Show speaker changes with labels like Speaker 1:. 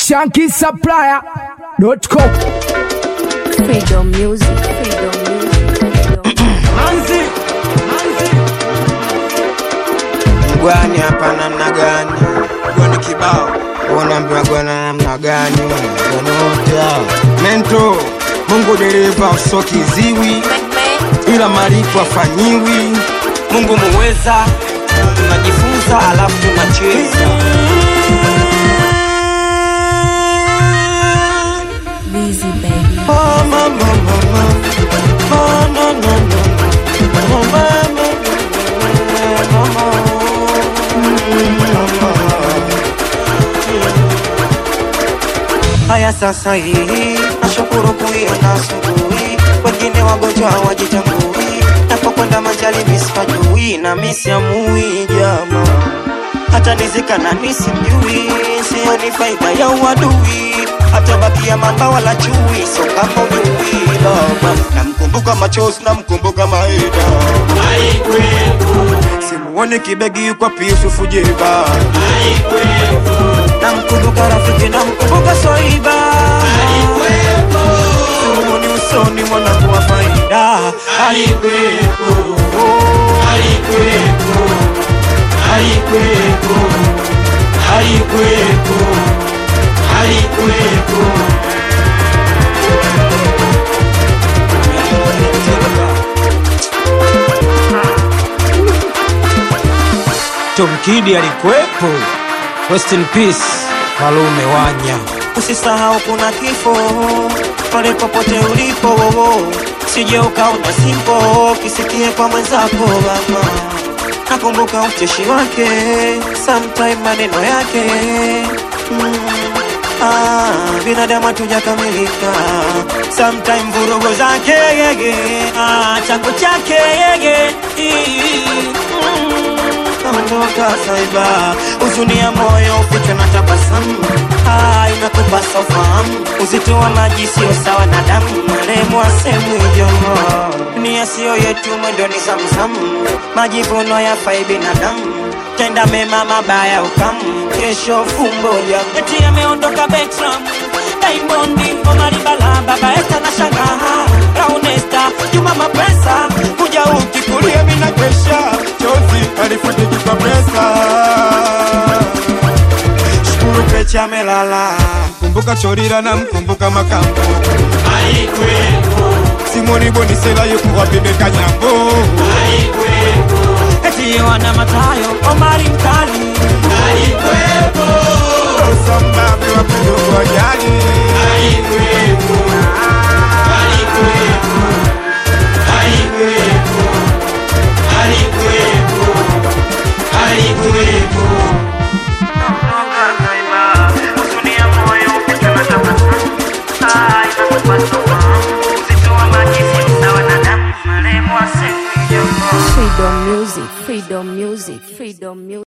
Speaker 1: shankisupplier.com.
Speaker 2: Freedom music, freedom music.
Speaker 3: Manzi Gwani hapa namna gani? Gwani kibao unaambiwa gwana namna gani? Gwanota Mento Mungu dereva usoki ziwi ila malipo afanyiwi. Mungu muweza tunajifunza alafu tunacheza.
Speaker 2: Busy baby.
Speaker 3: Oh mama mama, oh no no no, oh mama mama. Haya sasa hii nashukuru kuiona asubuhi, wengine wagonjwa hawajitambui, napokwenda majali misipajui na misiamui jama, hata nizika na nisimjui, sioni faida ya uadui, hata bakia mamba wala chui, so kama ujui baba. Namkumbuka machozi, namkumbuka maida simuone kibegi kwa Yusufu Jeba. Namkumbuka rafiki, namkumbuka Soiba. Simuone usoni mwanangu wa faida. Tom Kidi alikuwepo. Rest in peace Malume Wanya. Usisahau kuna kifo pale popote ulipo, sije ukaona simpo kisikie kwa mwenzako mama. Nakumbuka ucheshi wake, sometime maneno yake. Binadamu hatujakamilika, sometime vurugo zake chango chake Ondoka saiba, uzuni ya moyo ufichwe na tabasamu. Inakupasa ufahamu, uzito wa maji sio sawa na damu. Marehemu asemwi jomo, ni yasiyo yetu mwendo ni zamzamu. Majivuno yafai binadamu, tenda mema mabaya ukamu. Kesho fumbo ya eti ameondoka Betram, Diamondi, Omari Bala, Baba Esther na Shangaha, Raunesta, Juma Mapesa, kuja ukikulia mina kesha. Chozi alifutiki kwa pesa, shukuru pecha amelala. Mkumbuka Chorira na mkumbuka Makambo. Simoni Bonisela yuko wapi Bekanyambo. Eti wana Matayo, Omari Mkali. Sambabe wa kudogo wajali.
Speaker 2: Freedom music, freedom music, freedom music.